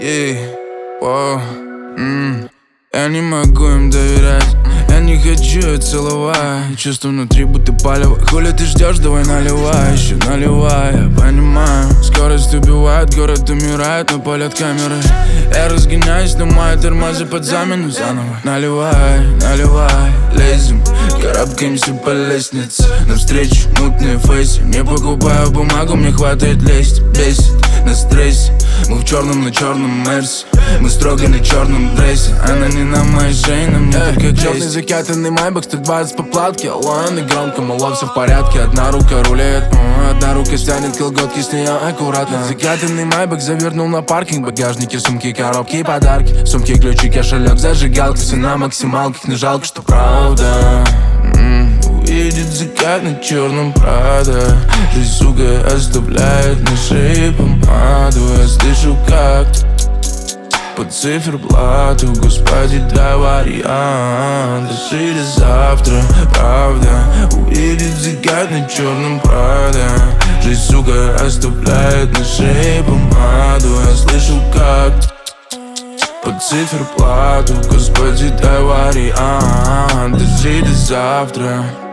Я не могу им доверять, я не хочу ее целовать. Чувство внутри будто палево. Хули ты ждешь, давай наливай, еще наливай. Я понимаю, скорость убивает, город умирает, но палят камеры. Я разгоняюсь, снимаю тормозы под замену заново. Наливай, наливай, лезем, карабкаемся по лестнице. Навстречу мутные фейсы, не покупаю бумагу, мне хватает лезть. Бесит на стрессе, мы в черном на черном мерсе. Мы строго на черном дрессе, она не на моей шее, на мне только черный закатанный майбах, 120 по платке. Лоэн и громко, мало все в порядке. Одна рука рулит, одна рука стянет колготки с нее аккуратно. Закатанный майбах завернул на паркинг. Багажники, сумки, коробки и подарки. Сумки, ключи, кошелек, зажигалки. Все на максималках, не жалко, что правда. Увидит закат на черном Прада. Жизнь, сука, оставляет на шее помаду. Я слышу, как под циферблату, Господи, дай вариант. Дожили завтра, правда. Увидит закат на черном Прада. Жизнь, сука, оставляет на шее помаду. Я слышу, как под циферблату, Господи, дай вариант. Дожили завтра.